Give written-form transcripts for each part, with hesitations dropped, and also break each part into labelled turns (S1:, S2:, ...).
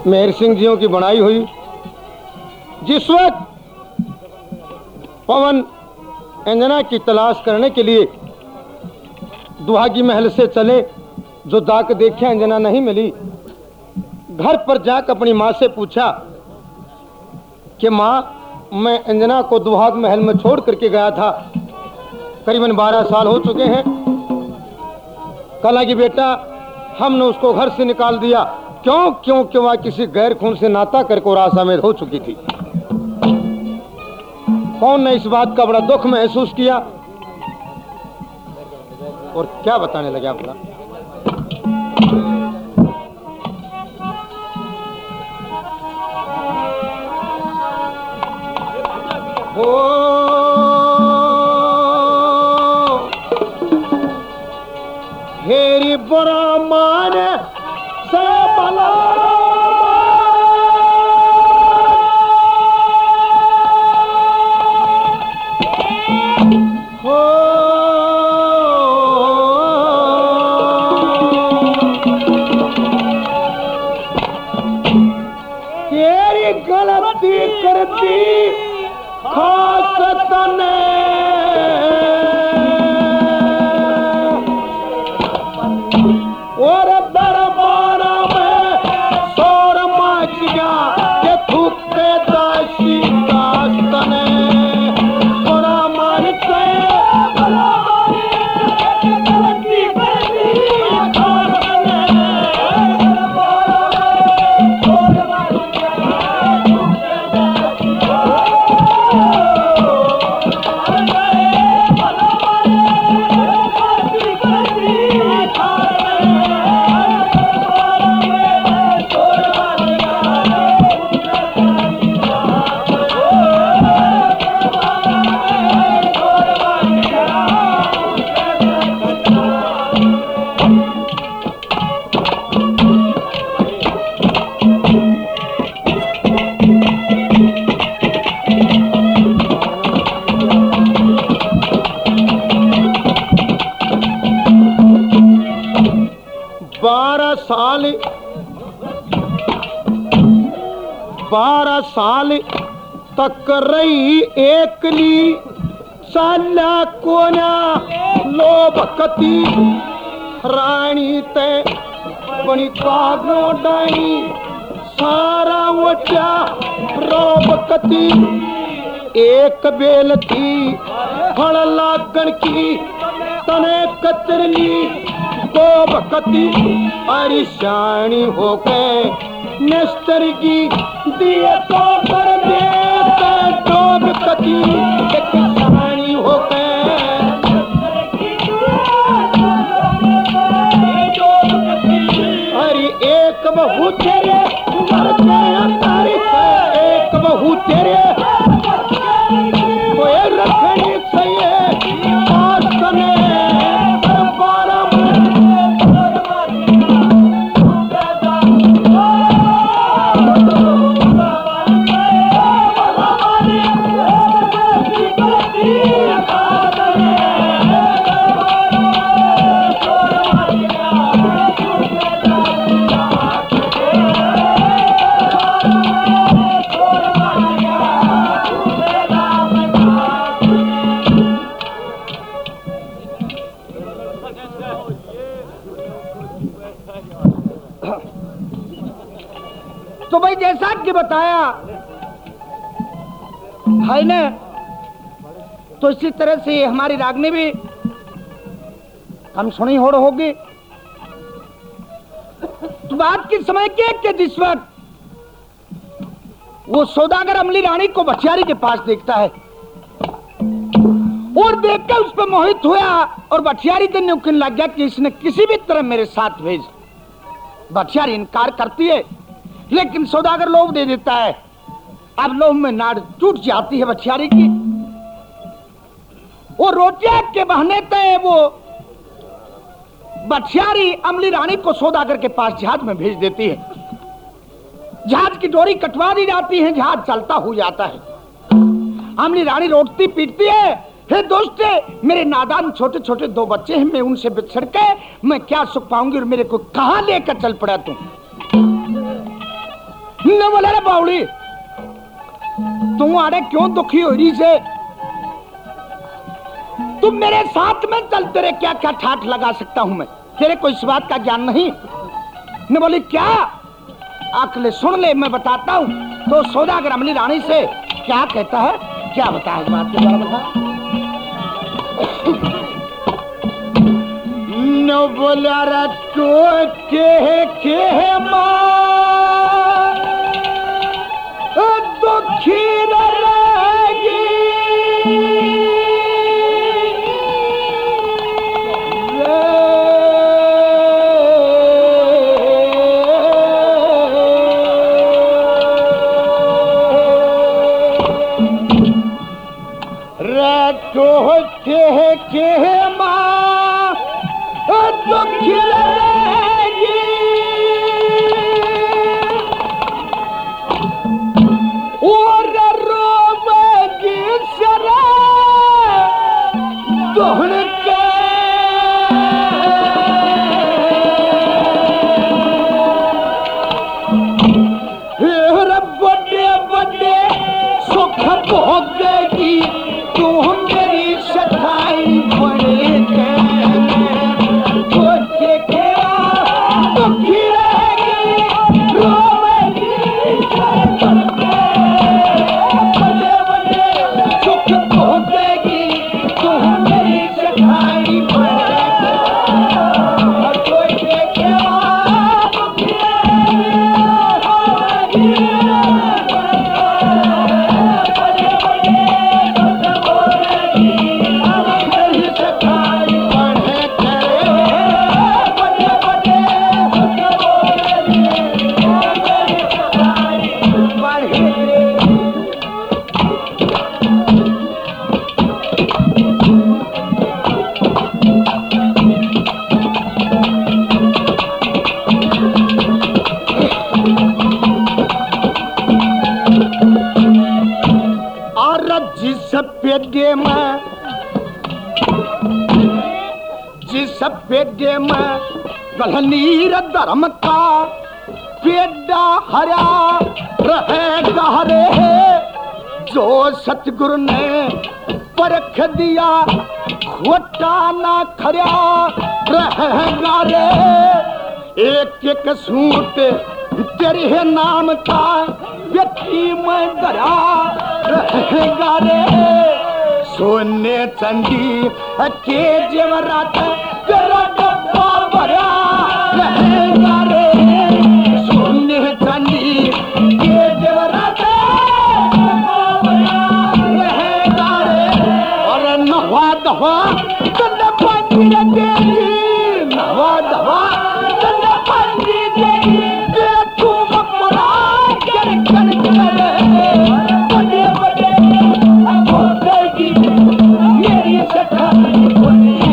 S1: मेहर सिंह जियों की बनाई हुई। जिस वक्त पवन अंजना की तलाश करने के लिए दुहागी महल से चले, जो जाकर देखे अंजना नहीं मिली, घर पर जाकर अपनी माँ से पूछा कि माँ, मैं अंजना को दुहाग महल में छोड़ करके गया था, करीबन 12 साल हो चुके हैं। कहा कि बेटा, हमने उसको घर से निकाल दिया। क्यों? क्योंकि वह किसी गैर खून से नाता करके और आसामेद हो चुकी थी। कौन ने इस बात का बड़ा दुख महसूस किया और क्या बताने लगे अपना। हेरी बुरा माने से भला हो, तेरी गलती कर दी खास तने और दरबारा में शोर मच गया कि थूके दासी दास्तने बुरा मन से बारह साल तक रही एकली, चाल्या कोण्या लोभकती राणी ते बणी कागो डाणी सारा वट्या रोबकती एक बेल थी फल लागण की तने कतरली गोबकती अरिशाणी हो गए नेस्तर की दिए तो कर दे डोब कती एक शानी हो गए अरे एक बहू तेरे मरते तारी एक बहू तेरे रखनी चाहिए पासने तो भाई जैसा कि बताया भाई ने, तो इसी तरह से हमारी रागनी भी हम सुनी हो होगी। तो बात की समय की कि जिस वक्त वो सौदागर अमली रानी को बछियारी के पास देखता है और देखकर उस पर मोहित हुआ और बछियारी दिन यूं कहने लग गया कि इसने किसी भी तरह मेरे साथ भेज। बछियारी इनकार करती है लेकिन सौदागर लोभ दे देता है। अब लोभ में नाड़ टूट जाती है बछियारी की और रोटिया के बहाने तय वो बछियारी अमली रानी को सौदागर के पास जहाज में भेज देती है। जहाज की डोरी कटवा दी जाती है, जहाज चलता हो जाता है। अमली रानी रोटती पीटती है, हे दोस्त मेरे नादान छोटे छोटे 2 बच्चे हैं, मैं उनसे बिछड़ के मैं क्या सुख पाऊंगी और मेरे को कहां लेकर चल पड़ा तुम।
S2: ने बोला रे बावड़ी तू आड़े क्यों दुखी हो रही से? तुम मेरे साथ में चल, तेरे क्या क्या ठाठ लगा सकता हूं मैं, तेरे कोई इस बात का ज्ञान नहीं? ने बोली क्या? आखिर सुन ले, मैं बताता हूं। तो सौदागर अमली रानी से क्या कहता है, क्या बता है बात के बारे में बता। न बोला रे तो के मां दुखी रहेगी के मां दुखी रहेगी और रोवेगी सरे दोहन के बड़े बड़े सुख भोगेगी तू मेरी सताई बड़े के दुखी रहेगी रोवेगी बड़े बड़े सुख भोगेगी तू मेरी सताई बड़े के जिस पेड़े में गलनीर धर्म का पेड़ा हरा रहेगा रे, जो सतगुरु ने परख दिया खोटा ना खरा रहेगा रे। एक एक सूट तेरे नाम का व्यक्ति में धरा रहेगा रे। सोने चांदी के जेवरात तेरा डब्बा भरा रहेगा रे। सोने चांदी के जेवरात रहेगा रे। और नवा दवा तन्ने पानी देगी, नवा दवा तन्ने पानी देगी, तू मपरा कर कर बड़े बड़े भोगेगी मेरी सताई बड़े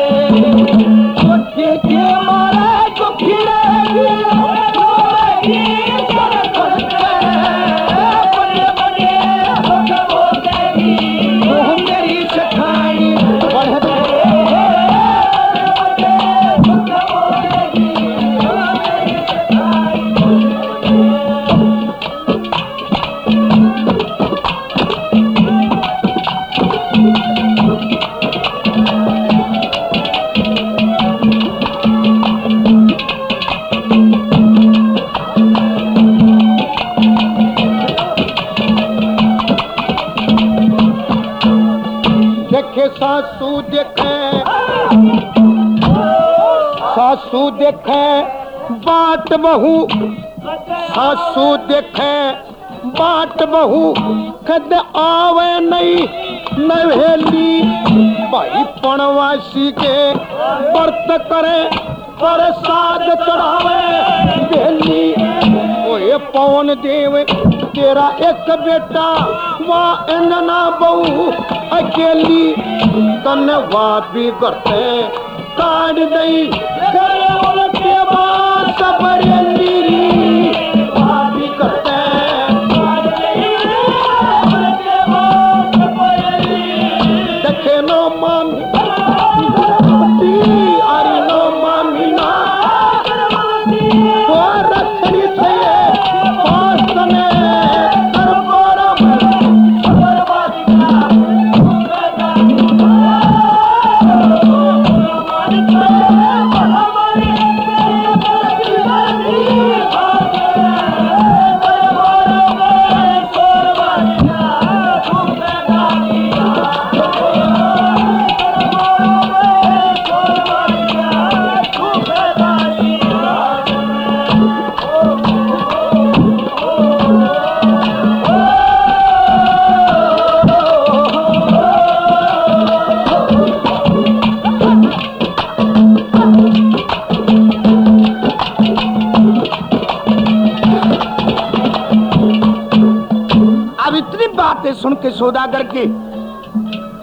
S2: के मारे दुखी रहेगी रोवेगी बड़े बड़े भोगेगी मेरी सताई बड़े सासू देखे बाट बहू, सासू देखे बाट बहू कद आवे नहीं नवेली। भाई पणवासी के व्रत करे प्रसाद चढ़ावे बेली। ओए पवन देव तेरा एक बेटा वाह एना बहू अकेली, तन वाह भी करते काट दई के बाद सबरेली वाह भी करते देखे नो मामी अरे नो मामी ना रखनी चाहिए सुन के सौदागर की